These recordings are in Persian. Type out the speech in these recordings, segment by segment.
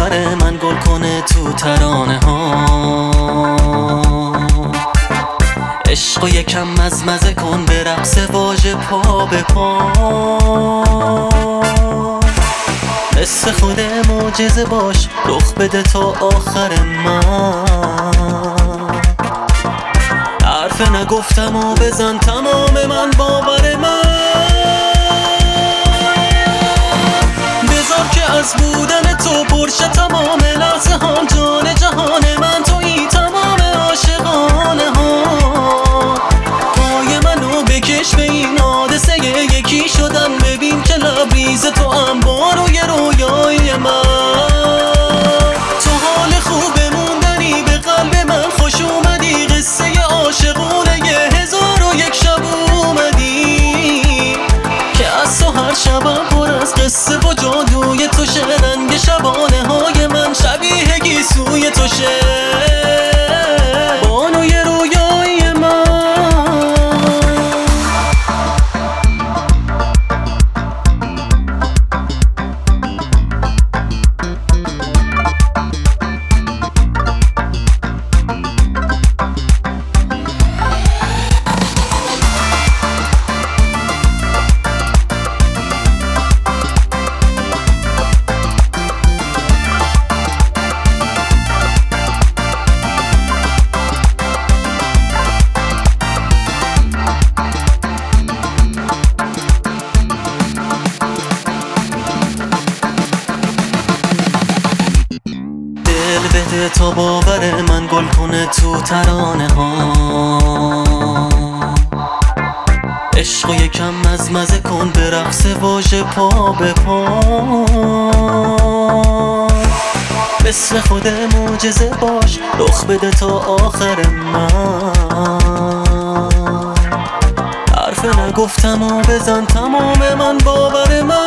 باور من گل کنه تو ترانه ها. عشقو یکم مزمزه کن به رقص واژه پا به پا. مثل خود معجزه باش رخ بده تا آخر من. حرف نگفتم و بزن تمام من باور من. بذار که از بودن تو پرشه تمام لحظه هم جان جهان من. تویی تمام عاشقانه ها. پای منو بکش به این حادثه یکی شدم. ببین که لبریز تو هم با روی رویای من. تو حال خوب موندنی به قلب من خوش اومدی. قصه عاشقونه 1001 شب اومدی که از تو هر شبم پر از قصه و جادوی تو شه. رنگ شبانه های من شبیه گیسوی تو شه. بانوی رویای من. بده تا باور من گل کنه تو ترانه ها. عشقو یکم مزمزه کن به رقص واژه پا به پا. مثل خود معجزه باش رخ بده تا آخر من. حرف نگفتم و بزن تمام من باور من.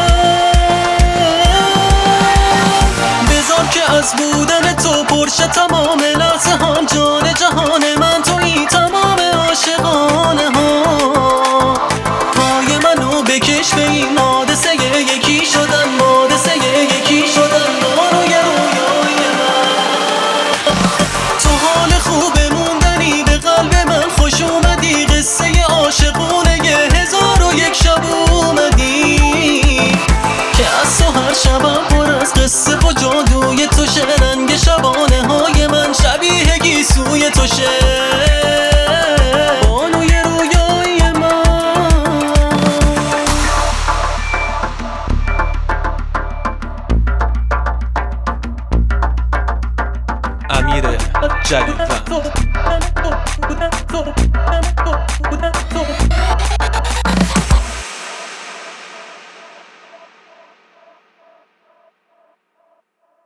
که از بودن تو پرشه تمام لحظه هم جان جهان من. تویی تمام عاشقانه ها. پای منو بکش به این حادثه یکی شدن. حادثه یکی شدن با روی رویای من. تو حال خوب موندنی به قلب من خوش اومدی. قصه عاشقونه 1001 شب اومدی که از تو هر شبم پر از قصه و جادوی تو شه. رنگ شبانه های من شبیه گیسوی تو شه. بانوی رویای من. امیر جلیلی.